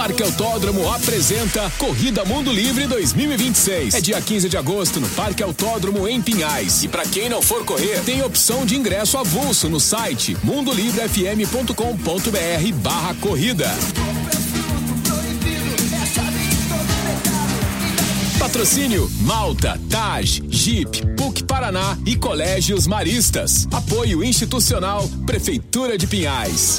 Parque Autódromo apresenta Corrida Mundo Livre 2026. É dia 15 de agosto no Parque Autódromo em Pinhais. E para quem não for correr, tem opção de ingresso avulso no site mundolivrefm.com.br/corrida. Patrocínio Malta, Taj, Jeep, PUC Paraná e Colégios Maristas. Apoio institucional Prefeitura de Pinhais.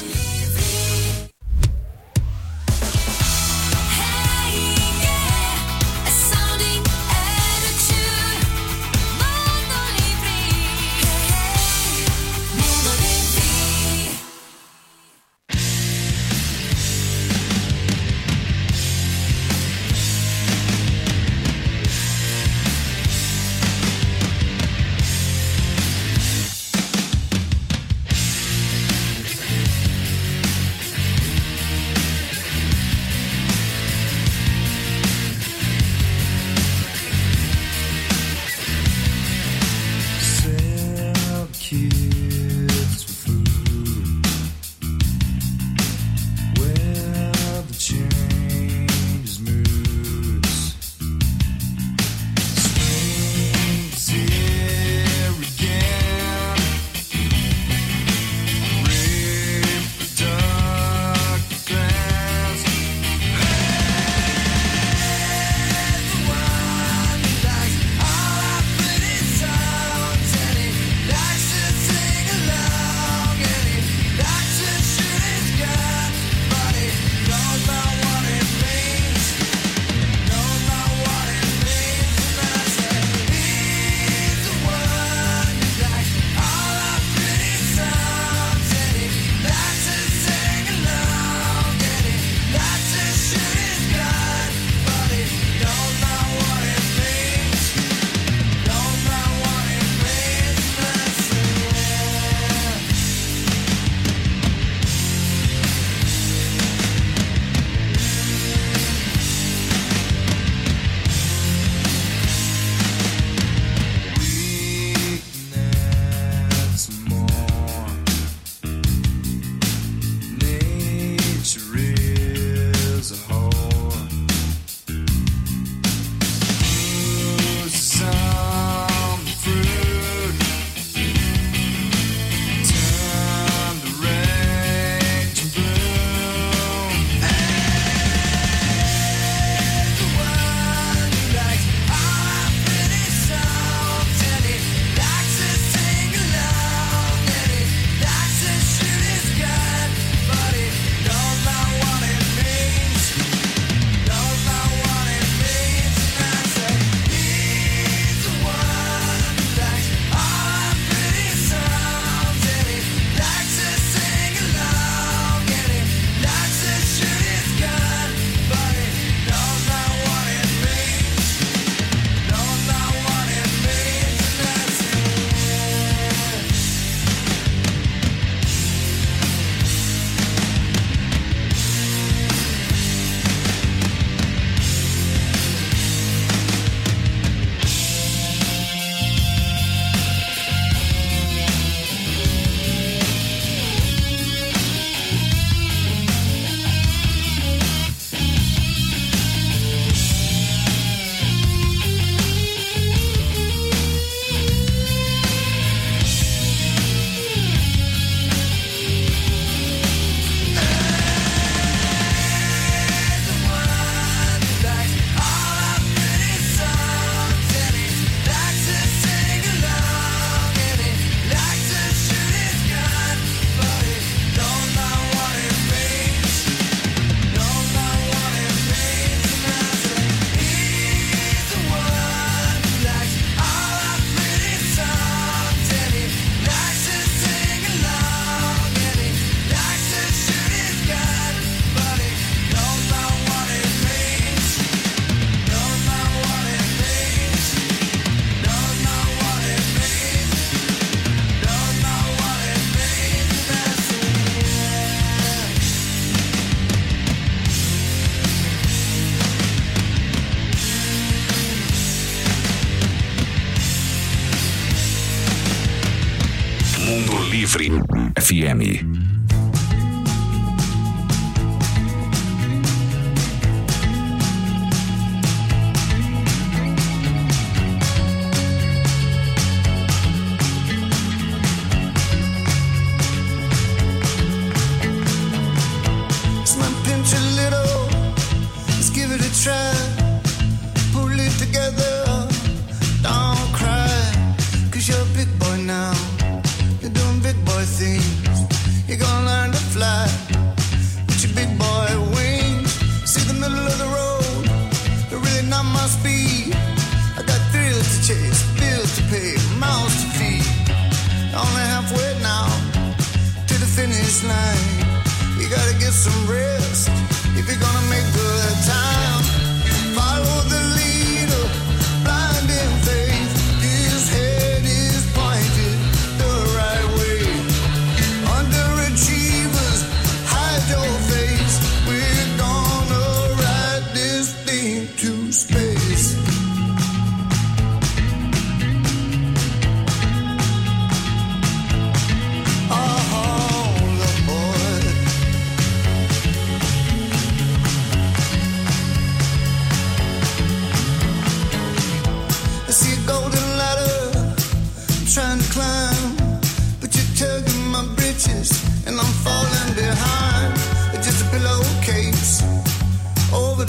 Livre FM.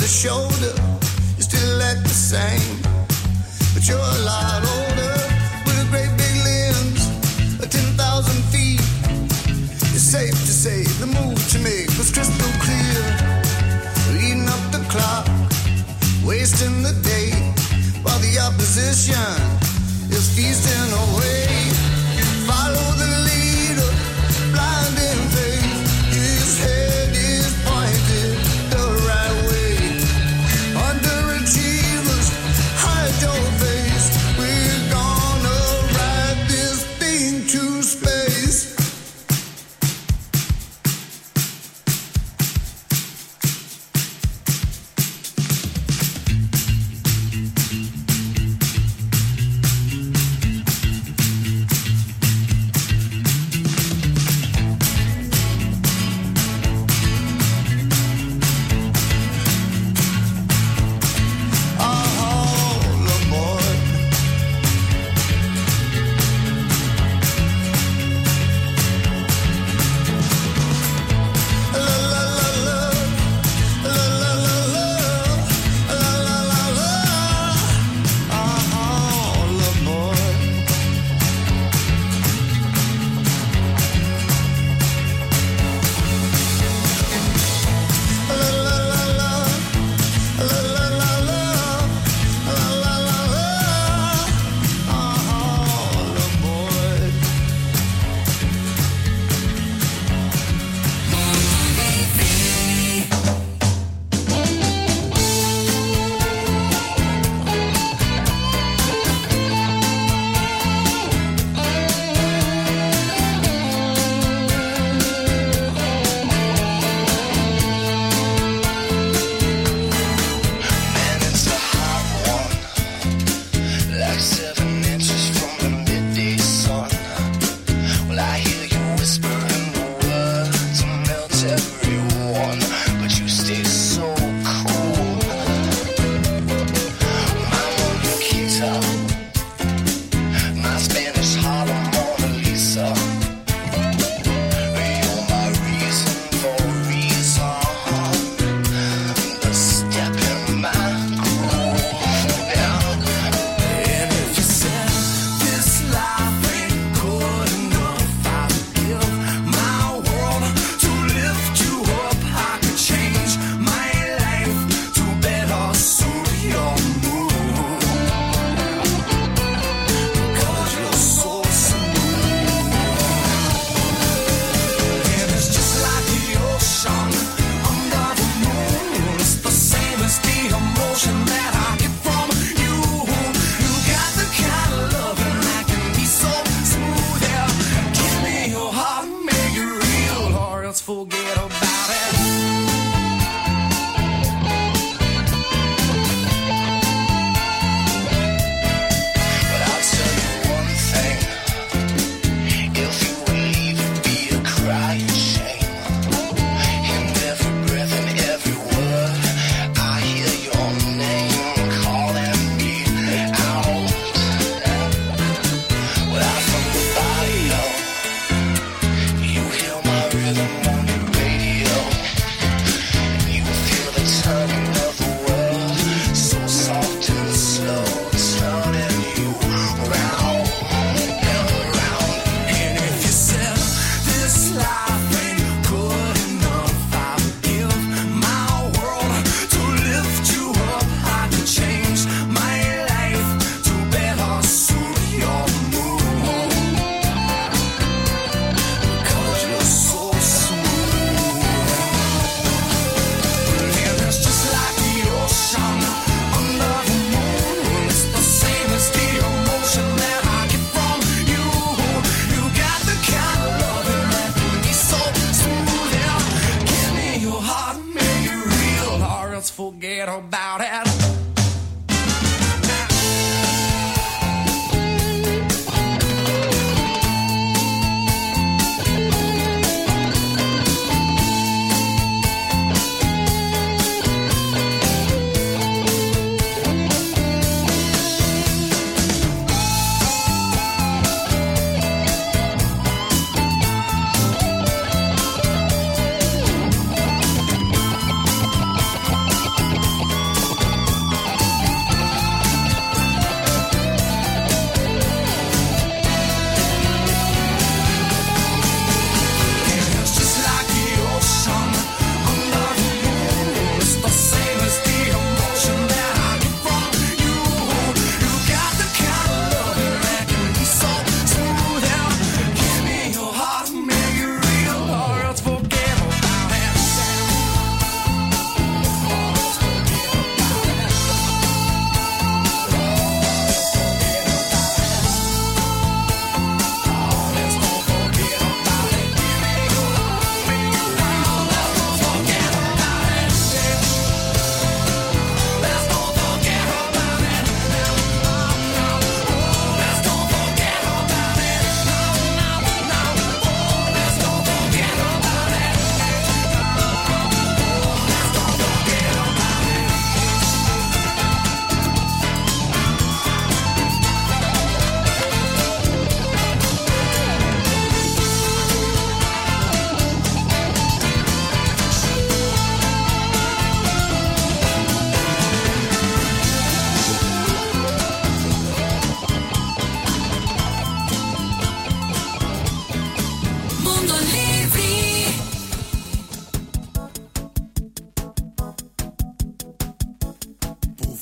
the shoulder, you still act the same. But you're a lot older, with great big limbs, 10,000 feet. It's safe to say the move to make was crystal clear. Eating up the clock, wasting the day, while the opposition is feasting away. Follow the leader, blind in faith. His head is pointed the right way. Underachievers, hide your face. We're gonna ride this thing to space. Forget about it.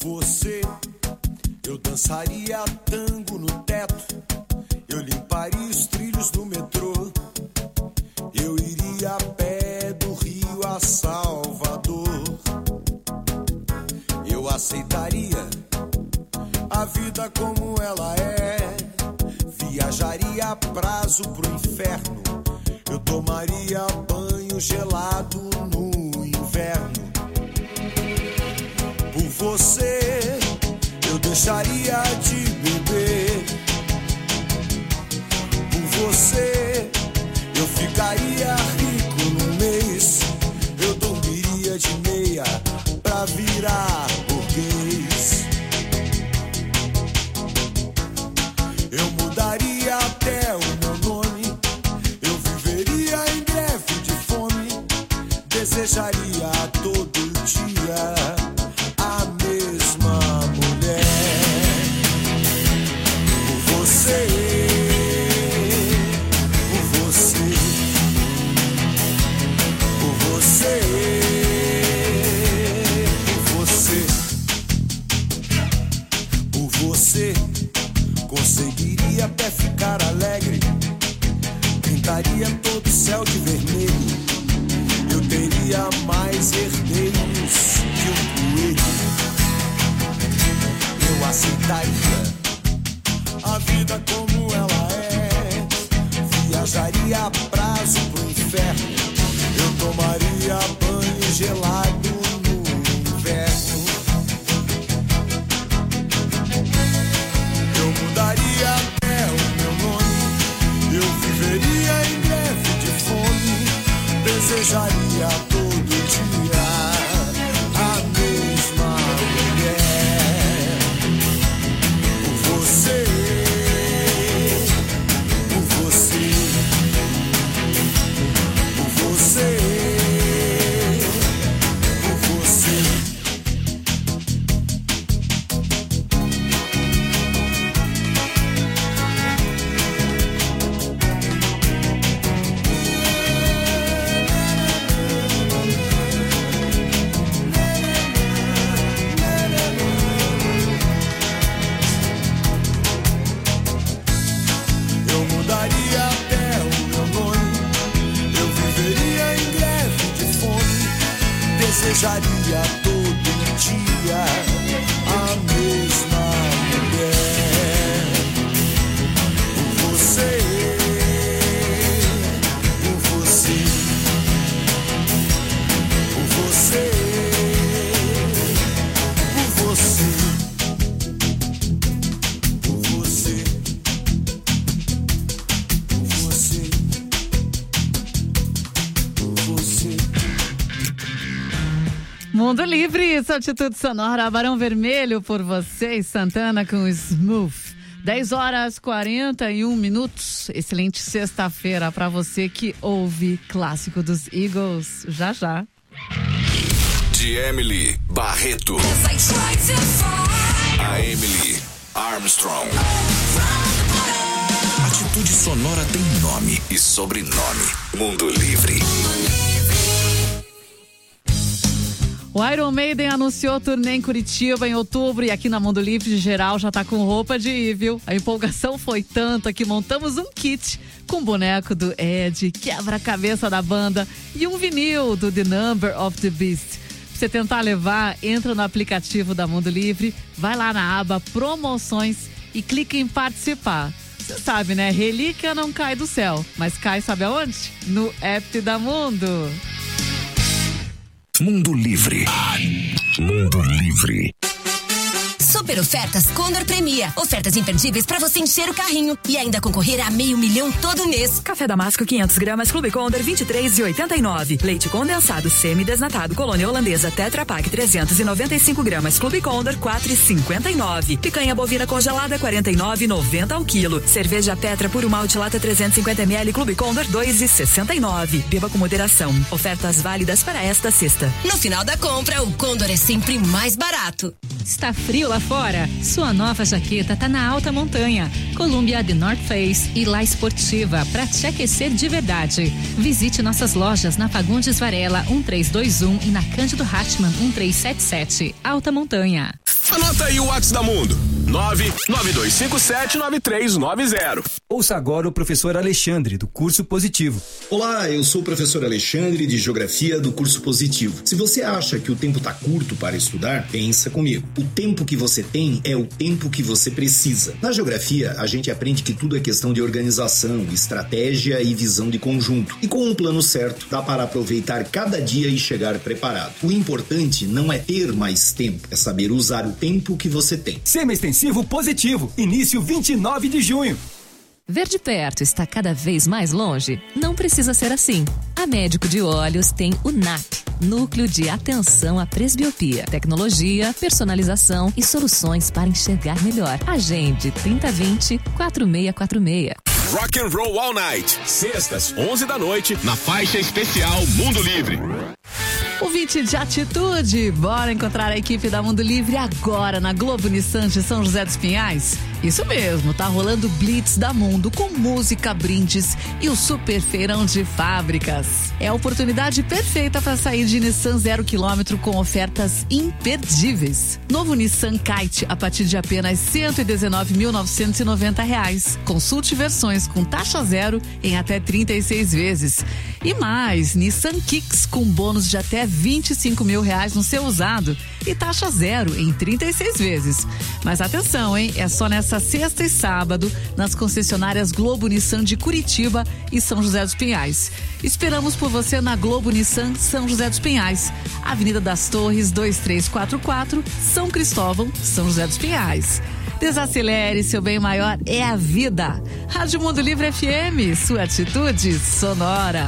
você, eu dançaria tango no teto, eu limparia os trilhos do metrô, eu iria a pé do Rio a Salvador, eu aceitaria a vida como ela é, viajaria a prazo pro inferno, eu tomaria banho gelado no inverno. Por você, eu deixaria de beber. Por você, eu ficaria rico no mês. Eu dormiria de meia pra virar burguês. Eu mudaria até o meu nome. Eu viveria em greve de fome. Desejaria todo dia a mesma mulher. Por você, por você, por você, por você, por você, conseguiria até ficar alegre, pintaria todo o céu de vermelho. Eu teria mais herdeiros que um coelho. Eu aceitaria a vida como ela é, viajaria a prazo pro inferno, eu tomaria banho gelado no inverno. Eu mudaria até o meu nome, eu viveria em greve de fome, desejaria todo dia a mesma mulher. Por você, por você, por você, por você. Eu mudaria até o meu nome, eu viveria em greve de fome, desejaria todo dia a mesma mulher. Por você, por você, por você, por você, por você. Você, você. Mundo Livre, essa atitude sonora, Barão Vermelho por você, Santana com Smooth. 10h41. Excelente sexta-feira pra você que ouve clássico dos Eagles. Já, já. De Emily Barreto. A Emily Armstrong. Atitude sonora tem nome e sobrenome. Mundo Livre. O Iron Maiden anunciou turnê em Curitiba em outubro e aqui na Mundo Livre de geral já tá com roupa de ir, viu? A empolgação foi tanta que montamos um kit com boneco do Ed, quebra-cabeça da banda e um vinil do The Number of the Beast. Pra você tentar levar, entra no aplicativo da Mundo Livre, vai lá na aba Promoções e clica em participar. Você sabe, né? Relíquia não cai do céu, mas cai sabe aonde? No app da Mundo. Mundo Livre. Mundo Livre. Super ofertas Condor Premia. Ofertas imperdíveis pra você encher o carrinho e ainda concorrer a $500 mil todo mês. Café Damasco 500 gramas Clube Condor 23,89. Leite condensado semi-desnatado Colônia Holandesa Tetra Pak 395 gramas Clube Condor 4,59. Picanha bovina congelada 49,90 ao quilo. Cerveja Petra Puro Malte Lata 350 ml Clube Condor 2,69. Beba com moderação. Ofertas válidas para esta sexta. No final da compra, o Condor é sempre mais barato. Está frio lá fora? Sua nova jaqueta tá na alta montanha. Columbia The North Face e La Esportiva para te aquecer de verdade. Visite nossas lojas na Fagundes Varela 1321 e na Cândido Hartmann 1377. Alta Montanha. Anota aí o WhatsApp da Mundo. 992579390. Ouça agora o professor Alexandre, do Curso Positivo. Olá, eu sou o professor Alexandre, de Geografia, do Curso Positivo. Se você acha que o tempo está curto para estudar, pensa comigo. O tempo que você tem é o tempo que você precisa. Na Geografia, a gente aprende que tudo é questão de organização, estratégia e visão de conjunto. E com um plano certo, dá para aproveitar cada dia e chegar preparado. O importante não é ter mais tempo, é saber usar o tempo que você tem. Semi-extensivo Positivo, início 29 de junho. Ver de perto está cada vez mais longe? Não precisa ser assim. A Médico de Olhos tem o NAP, Núcleo de Atenção à Presbiopia. Tecnologia, personalização e soluções para enxergar melhor. Agende 3020-4646. Rock and Roll All Night, sextas, 11 da noite, na faixa especial Mundo Livre. Ouvinte de atitude, bora encontrar a equipe da Mundo Livre agora na Globo Nissan de São José dos Pinhais? Isso mesmo, tá rolando Blitz da Mundo com música, brindes e o super feirão de fábricas. É a oportunidade perfeita para sair de Nissan 0 km com ofertas imperdíveis. Novo Nissan Kite a partir de apenas R$119.990. Consulte versões com taxa zero em até 36 vezes. E mais, Nissan Kicks com bônus de até R$25 mil no seu usado e taxa zero em 36 vezes. Mas atenção, hein? É só nessa sexta e sábado nas concessionárias Globo Nissan de Curitiba e São José dos Pinhais. Esperamos por você na Globo Nissan São José dos Pinhais, Avenida das Torres 2344, São Cristóvão, São José dos Pinhais. Desacelere, seu bem maior é a vida. Rádio Mundo Livre FM, sua atitude sonora.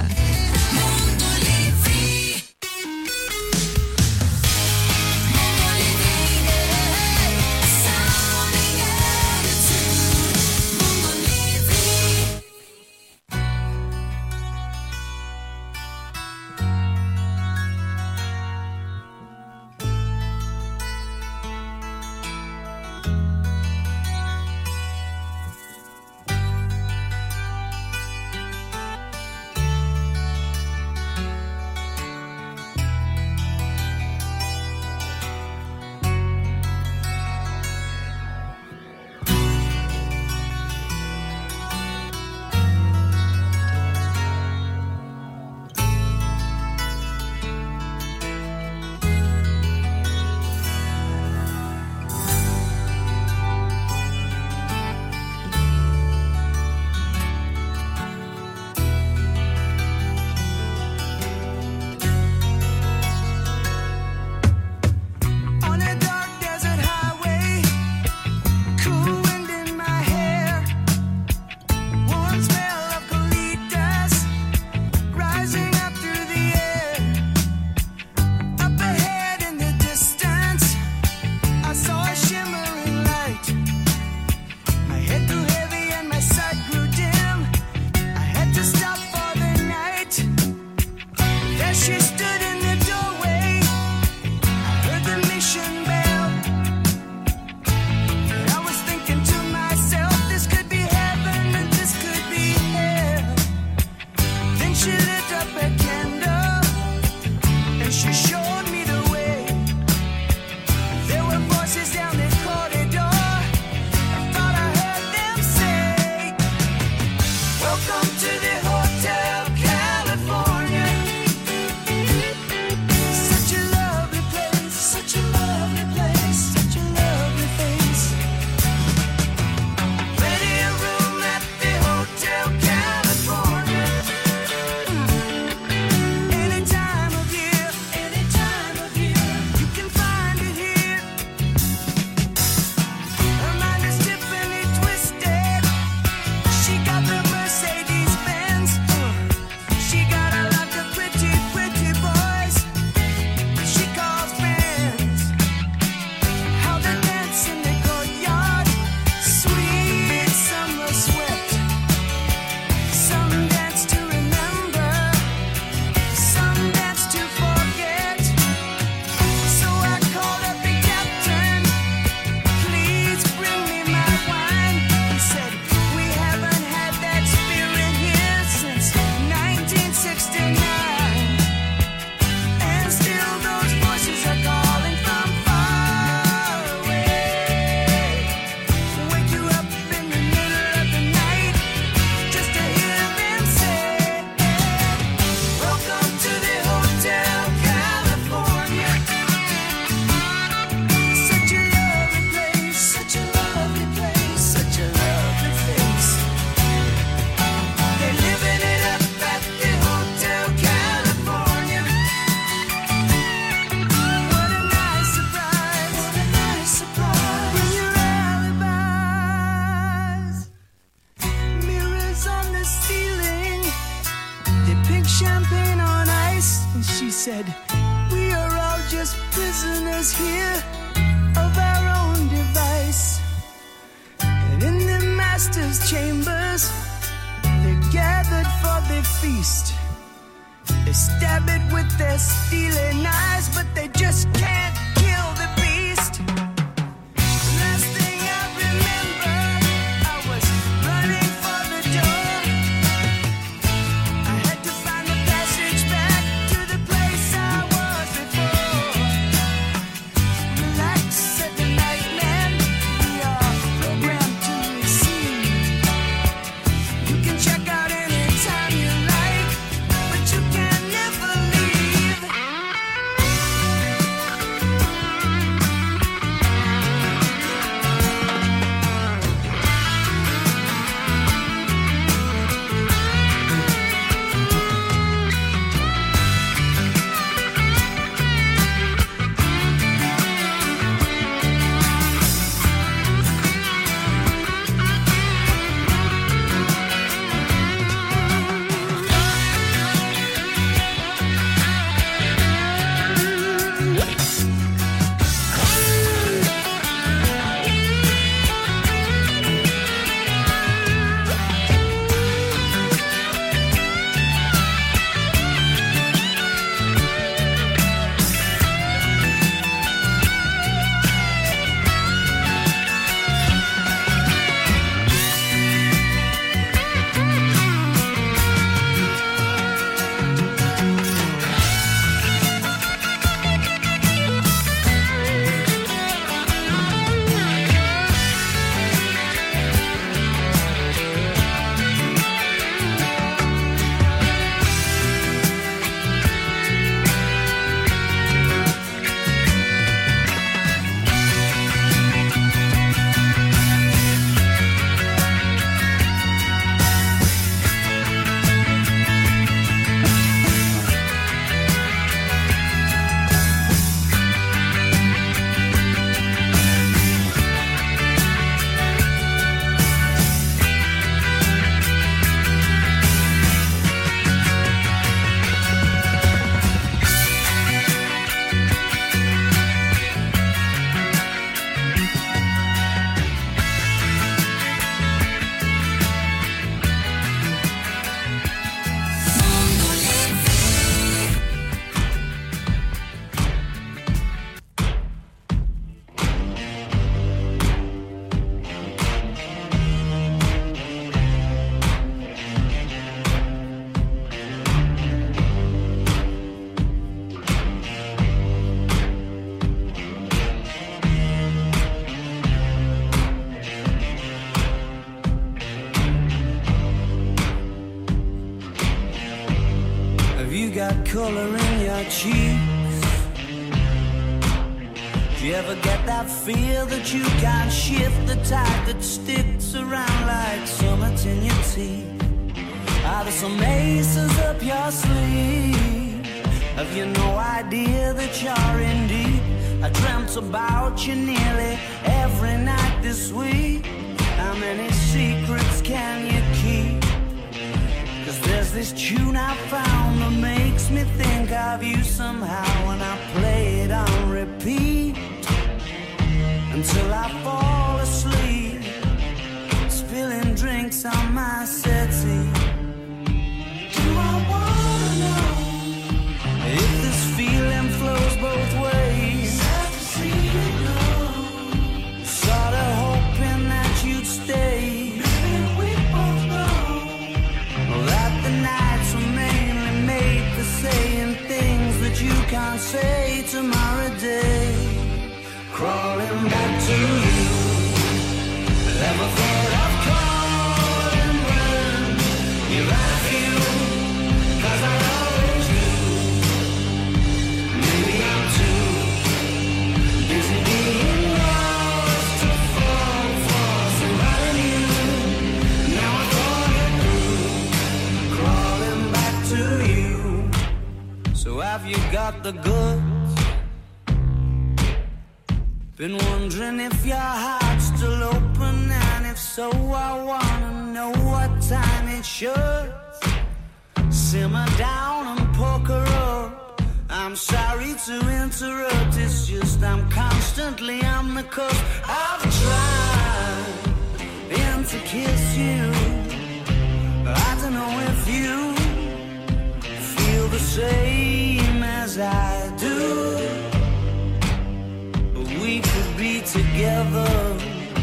prisoners here of our own device. And in the master's chambers, they're gathered for their feast. They stab it with their steely knives, but they just can't kill the beast. Last thing I remember, I was running for the door. I had to find the passage back to the place I was before. Relax, said the night man, we are programmed to receive. You can check out anytime you like, but you can never leave. Got color in your cheeks. Do you ever get that feel that you can't shift, the tide that sticks around like summits in your teeth? Are there some aces up your sleeve? Have you no idea that you're in deep? I dreamt about you nearly every night this week. How many secrets can you keep? Cause there's this tune I found that makes me think of you somehow, and I play it on repeat until I fall asleep, spilling drinks on my settee. Do I wanna know if this feeling flows both ways? Sad to see you go. Sorta hoping that you'd stay. Saying things that you can't say tomorrow day. Crawling back to you. Never thought of calling when you're out of you, 'cause I always do. Maybe I'm too busy being lost to fall for somebody new. Now I thought it through. Crawling back to you. So have you got the goods? Been wondering if your heart's still open, and if so, I wanna know what time it should. Simmer down and poker up. I'm sorry to interrupt, it's just I'm constantly on the coast. I've tried and to kiss you. I don't know if you feel the same as I do, but we could be together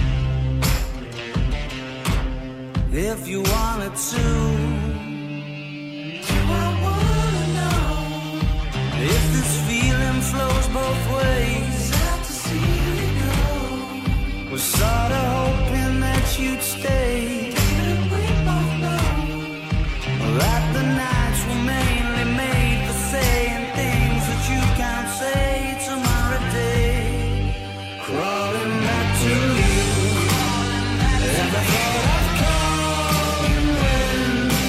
if you wanted to. I wanna know if this feeling flows both ways. Have to see it go. Was sorta hoping that you'd stay. And we both know that the nights were mainly made for saying things that you can't say tomorrow day. Crawling back to you. Ever thought I'd call you when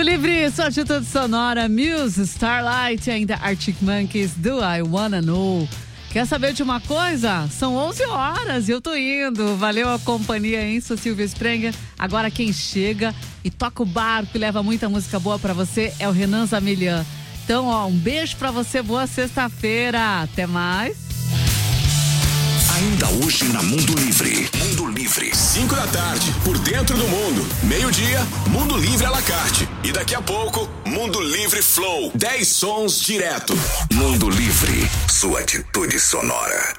Livre, sua atitude sonora, Muse, Starlight, ainda Arctic Monkeys, Do I Wanna Know. Quer saber de uma coisa? São 11 horas e eu tô indo. Valeu a companhia, hein, sou Silvia Sprenga. Agora quem chega e toca o barco e leva muita música boa pra você é o Renan Zamilian. Então, ó, um beijo pra você, boa sexta-feira. Até mais. Ainda hoje na Mundo Livre. Mundo Livre. 5 da tarde, por dentro do mundo. Meio-dia, Mundo Livre à la carte. E daqui a pouco, Mundo Livre Flow. 10 sons direto. Mundo Livre. Sua atitude sonora.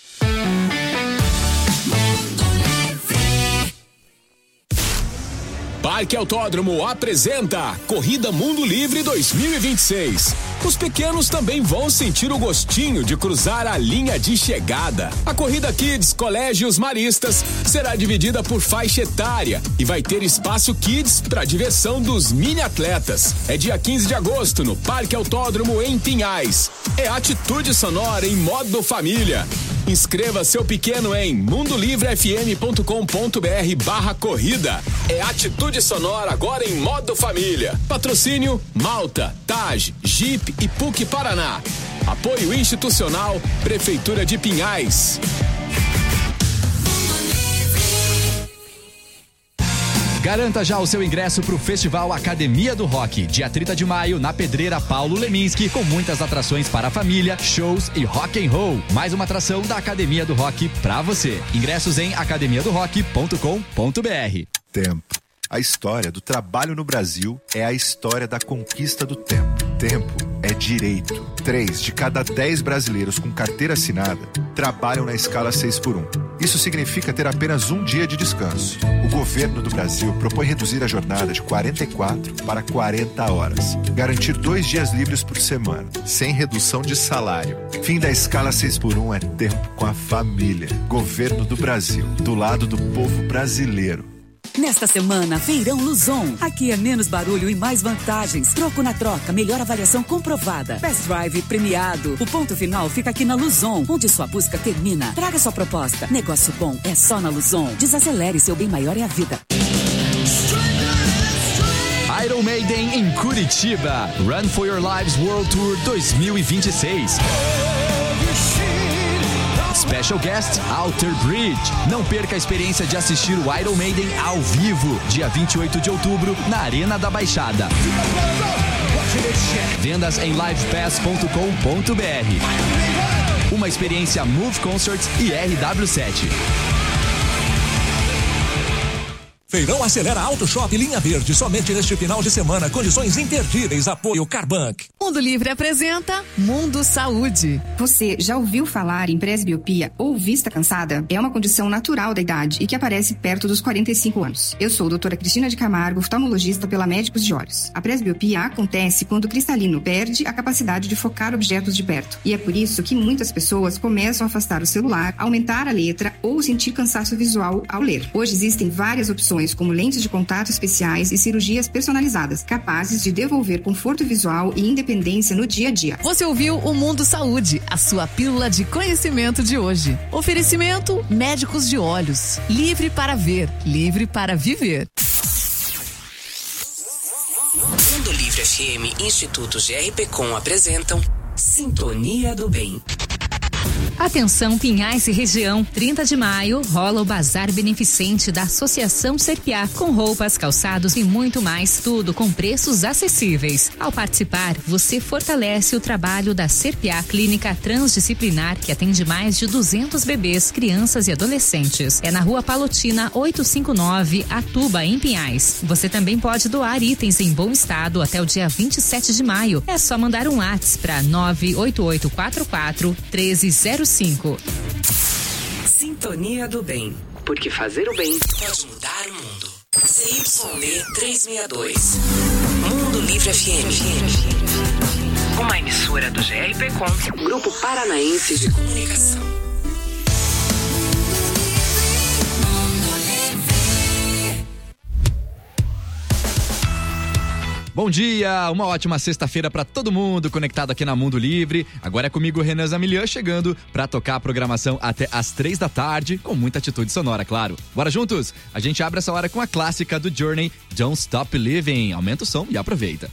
Parque Autódromo apresenta Corrida Mundo Livre 2026. Os pequenos também vão sentir o gostinho de cruzar a linha de chegada. A corrida Kids Colégios Maristas será dividida por faixa etária e vai ter espaço Kids para diversão dos mini atletas. É dia 15 de agosto no Parque Autódromo em Pinhais. É atitude sonora em modo família. Inscreva seu pequeno em mundolivrefm.com.br/corrida. É atitude sonora agora em modo família. Patrocínio Malta, Taj, Jeep e PUC Paraná. Apoio institucional Prefeitura de Pinhais. Garanta já o seu ingresso para o Festival Academia do Rock, dia 30 de maio, na Pedreira Paulo Leminski, com muitas atrações para a família, shows e rock and roll. Mais uma atração da Academia do Rock para você. Ingressos em academiadorock.com.br. Tempo. A história do trabalho no Brasil é a história da conquista do tempo. Tempo é direito. 3 de cada 10 brasileiros com carteira assinada trabalham na escala 6x1. Isso significa ter apenas um dia de descanso. O governo do Brasil propõe reduzir a jornada de 44 para 40 horas. Garantir 2 dias livres por semana, sem redução de salário. Fim da escala 6x1 é tempo com a família. Governo do Brasil, do lado do povo brasileiro. Nesta semana, Feirão Luzon. Aqui é menos barulho e mais vantagens. Troco na troca, melhor avaliação comprovada. Best Drive premiado. O ponto final fica aqui na Luzon, onde sua busca termina. Traga sua proposta. Negócio bom é só na Luzon. Desacelere, seu bem maior é a vida. Iron Maiden em Curitiba. Run for Your Lives World Tour 2026. Special Guest Outer Bridge. Não perca a experiência de assistir o Iron Maiden ao vivo, dia 28 de outubro, na Arena da Baixada. Vendas em livepass.com.br. Uma experiência Move Concerts e RW7. Feirão Acelera Auto Shop Linha Verde, somente neste final de semana, condições imperdíveis, apoio Carbank. Mundo Livre apresenta Mundo Saúde. Você já ouviu falar em presbiopia ou vista cansada? É uma condição natural da idade e que aparece perto dos 45 anos. Eu sou a doutora Cristina de Camargo, oftalmologista pela Médicos de Olhos. A presbiopia acontece quando o cristalino perde a capacidade de focar objetos de perto. E é por isso que muitas pessoas começam a afastar o celular, aumentar a letra ou sentir cansaço visual ao ler. Hoje existem várias opções, como lentes de contato especiais e cirurgias personalizadas, capazes de devolver conforto visual e independência no dia a dia. Você ouviu o Mundo Saúde, a sua pílula de conhecimento de hoje. Oferecimento Médicos de Olhos. Livre para ver, livre para viver. Mundo Livre FM, Instituto GRPcom apresentam Sintonia do Bem. Atenção Pinhais e região, 30 de maio rola o Bazar Beneficente da Associação Serpiá, com roupas, calçados e muito mais, tudo com preços acessíveis. Ao participar, você fortalece o trabalho da Serpiá Clínica Transdisciplinar, que atende mais de 200 bebês, crianças e adolescentes. É na Rua Palotina 859, Atuba, em Pinhais. Você também pode doar itens em bom estado até o dia 27 de maio. É só mandar um WhatsApp para 98844-1305. Sintonia do Bem, porque fazer o bem pode mudar o mundo. CYB 362, Mundo Livre FM, uma emissora do GRPcom, Grupo Paranaense de Comunicação. Bom dia, uma ótima sexta-feira pra todo mundo conectado aqui na Mundo Livre. Agora é comigo, Renan Zamilian, chegando pra tocar a programação até às 3 da tarde, com muita atitude sonora, claro. Bora juntos? A gente abre essa hora com a clássica do Journey, Don't Stop Believing. Aumenta o som e aproveita.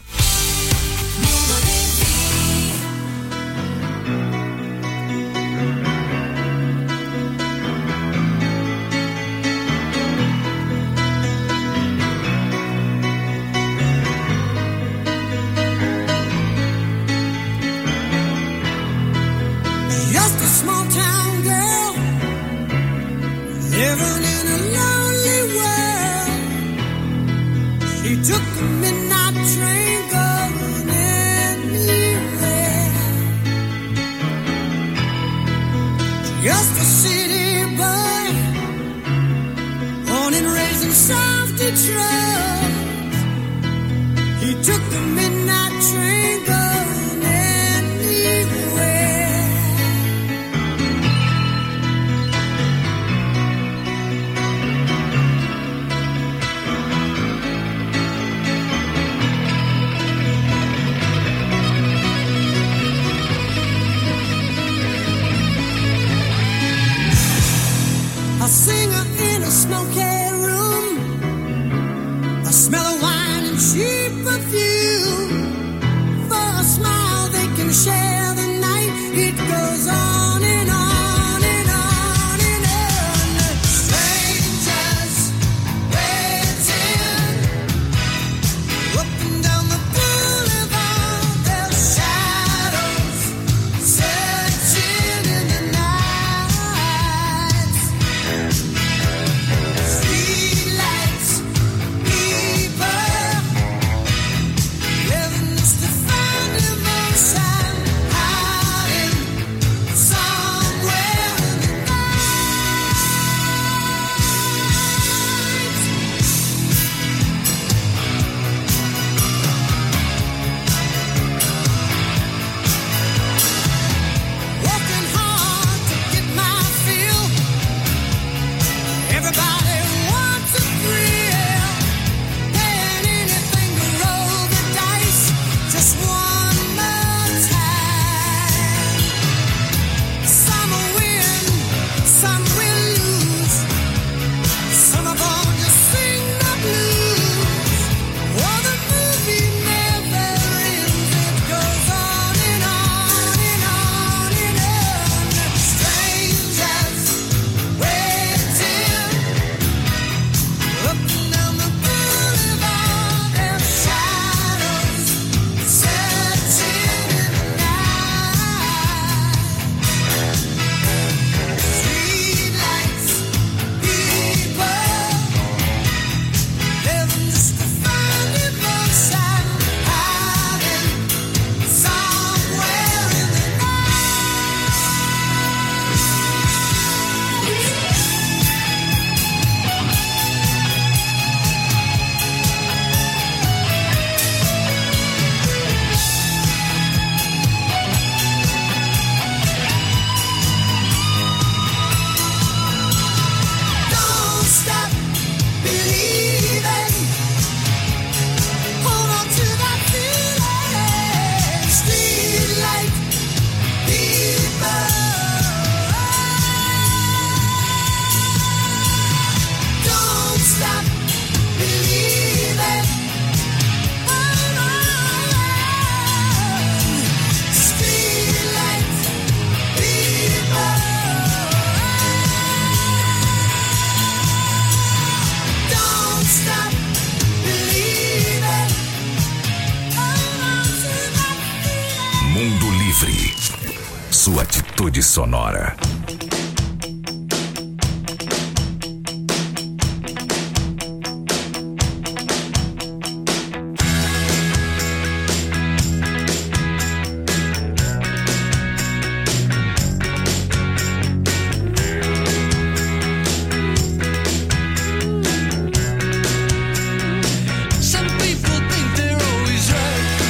Sua atitude sonora.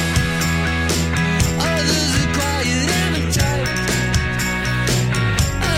Others are quiet and uptight.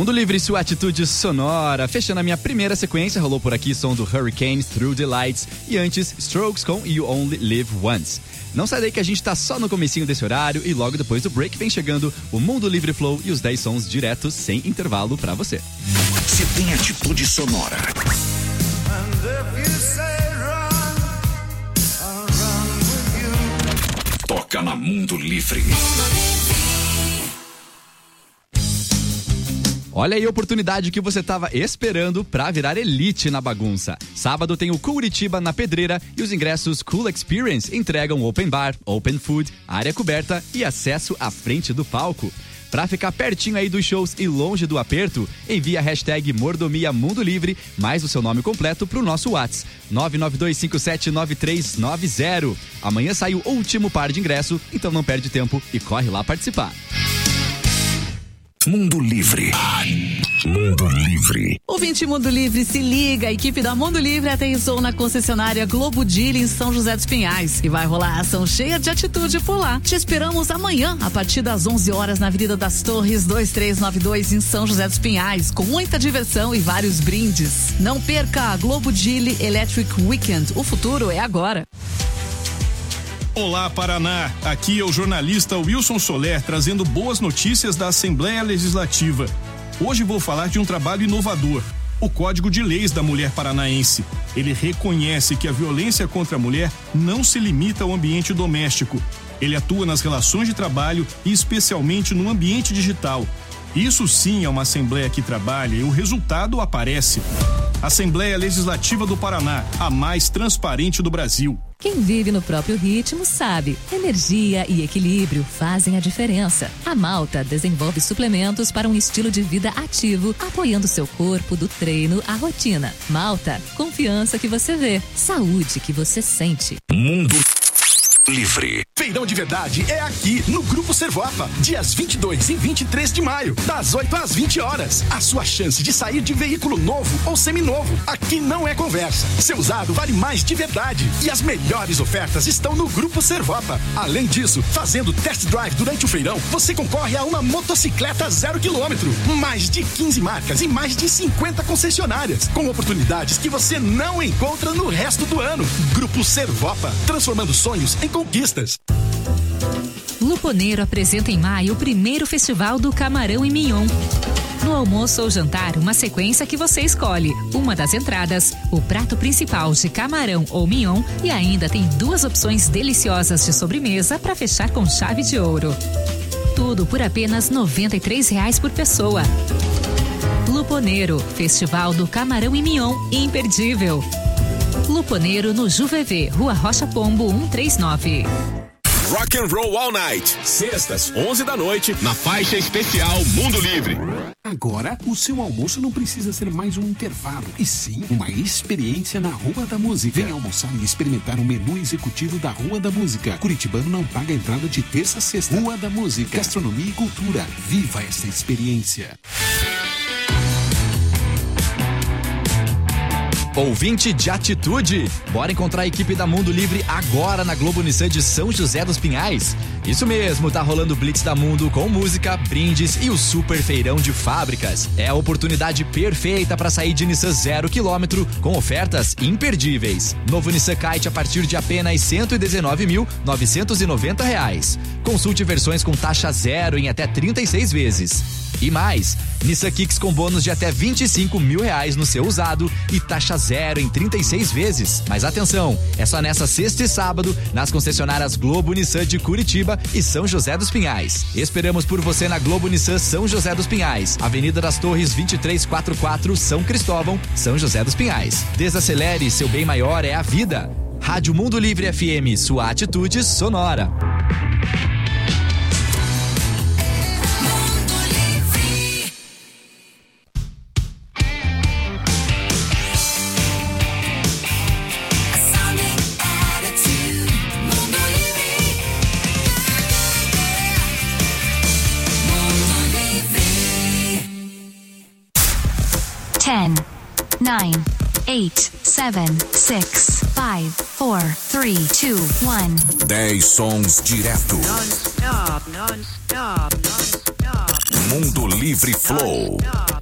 Mundo Livre, sua atitude sonora. Fechando a minha primeira sequência, rolou por aqui som do Hurricanes, Through the Lights, e antes Strokes com You Only Live Once. Não sai daí que a gente tá só no comecinho desse horário e logo depois do break vem chegando o Mundo Livre Flow e os 10 sons diretos sem intervalo pra você. Se tem atitude sonora. Toca na Mundo Livre. Olha aí a oportunidade que você estava esperando para virar elite na bagunça. Sábado tem o Curitiba na Pedreira e os ingressos Cool Experience entregam open bar, open food, área coberta e acesso à frente do palco. Para ficar pertinho aí dos shows e longe do aperto, envie a hashtag Mordomia Mundo Livre mais o seu nome completo pro nosso WhatsApp 992579390. Amanhã sai o último par de ingresso, então não perde tempo e corre lá participar. Mundo Livre. Mundo Livre. Ouvinte Mundo Livre, se liga, a equipe da Mundo Livre aterrissou na concessionária Globo Deal em São José dos Pinhais e vai rolar ação cheia de atitude por lá. Te esperamos amanhã a partir das 11 horas na Avenida das Torres 2392 em São José dos Pinhais, com muita diversão e vários brindes. Não perca a Globo Deal Electric Weekend, o futuro é agora. Olá, Paraná. Aqui é o jornalista Wilson Soler trazendo boas notícias da Assembleia Legislativa. Hoje vou falar de um trabalho inovador, o Código de Leis da Mulher Paranaense. Ele reconhece que a violência contra a mulher não se limita ao ambiente doméstico. Ele atua nas relações de trabalho e especialmente no ambiente digital. Isso sim é uma Assembleia que trabalha e o resultado aparece. Assembleia Legislativa do Paraná, a mais transparente do Brasil. Quem vive no próprio ritmo sabe, energia e equilíbrio fazem a diferença. A Malta desenvolve suplementos para um estilo de vida ativo, apoiando seu corpo do treino à rotina. Malta, confiança que você vê, saúde que você sente. Mundo Livre. Feirão de verdade é aqui no Grupo Servopa, dias 22 e 23 de maio, das 8 às 20 horas. A sua chance de sair de veículo novo ou seminovo. Aqui não é conversa. Seu usado vale mais de verdade. E as melhores ofertas estão no Grupo Servopa. Além disso, fazendo test drive durante o feirão, você concorre a uma motocicleta 0 km. Mais de 15 marcas e mais de 50 concessionárias, com oportunidades que você não encontra no resto do ano. Grupo Servopa, transformando sonhos em conquistas. Luponeiro apresenta em maio o primeiro festival do Camarão e Mignon. No almoço ou jantar, uma sequência que você escolhe. Uma das entradas, o prato principal de camarão ou mignon e ainda tem 2 opções deliciosas de sobremesa para fechar com chave de ouro. Tudo por apenas R$ 93 por pessoa. Luponeiro, Festival do Camarão e Mignon, imperdível. Luponeiro no Juvevê, Rua Rocha Pombo 139. Rock and Roll All Night, sextas, 11 da noite, na faixa especial Mundo Livre. Agora, o seu almoço não precisa ser mais um intervalo, e sim uma experiência na Rua da Música. Venha almoçar e experimentar o menu executivo da Rua da Música. Curitibano não paga entrada de terça a sexta. Rua da Música, gastronomia e cultura. Viva essa experiência. Ouvinte de atitude, bora encontrar a equipe da Mundo Livre agora na Globo Nissan de São José dos Pinhais. Isso mesmo, tá rolando o Blitz da Mundo com música, brindes e o super feirão de fábricas. É a oportunidade perfeita para sair de Nissan 0 km com ofertas imperdíveis. Novo Nissan Kite a partir de apenas R$ 119.990. Consulte versões com taxa zero em até 36 vezes. E mais, Nissan Kicks com bônus de até R$ 25 mil no seu usado e taxa zero em 36 vezes. Mas atenção, é só nessa sexta e sábado nas concessionárias Globo Nissan de Curitiba e São José dos Pinhais. Esperamos por você na Globo Nissan São José dos Pinhais, Avenida das Torres 2344, São Cristóvão, São José dos Pinhais. Desacelere, seu bem maior é a vida. Rádio Mundo Livre FM, sua atitude sonora. Ten, 9, 8, 7, 6, 5, 4, 3, 2, 1. 10 sons direto. Non-stop, non-stop, non-stop. Mundo Livre Flow. Non-stop.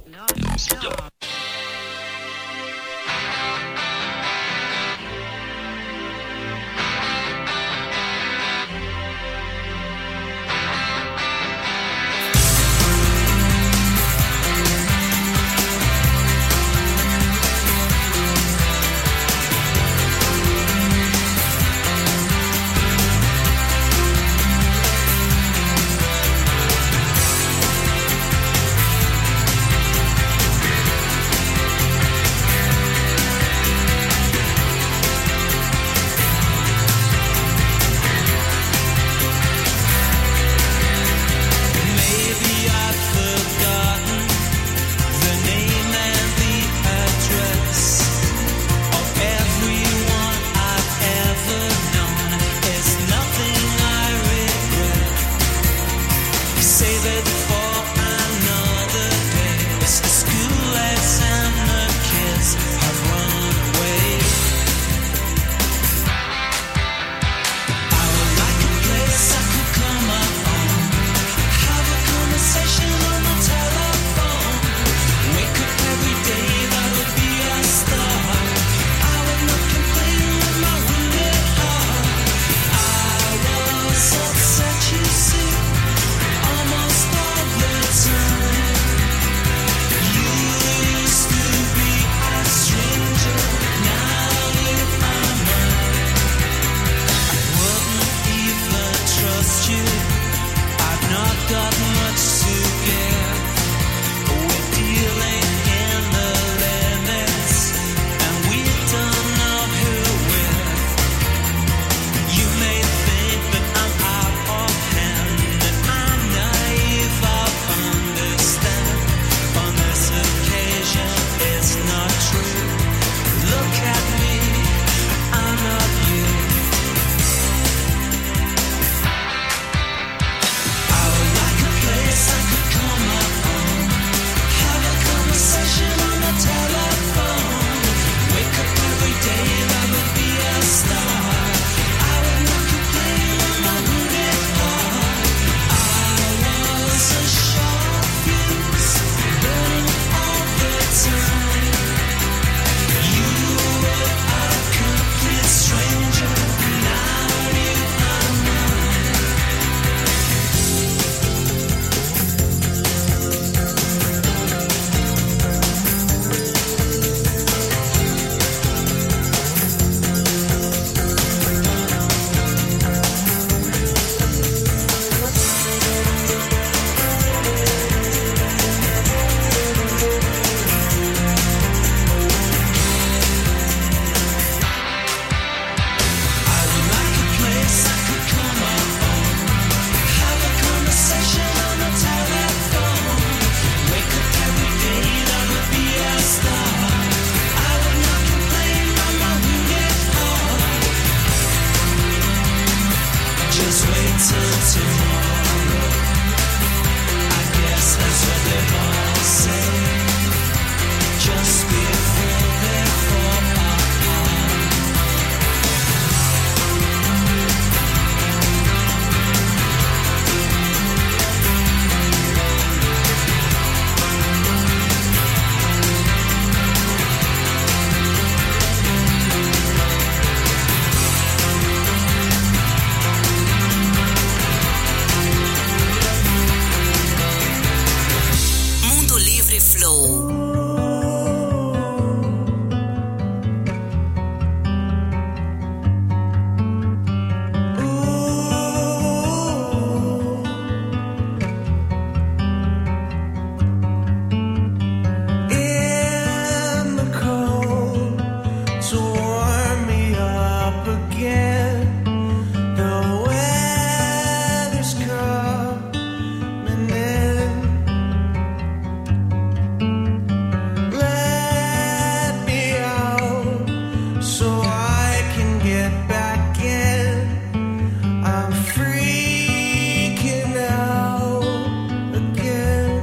with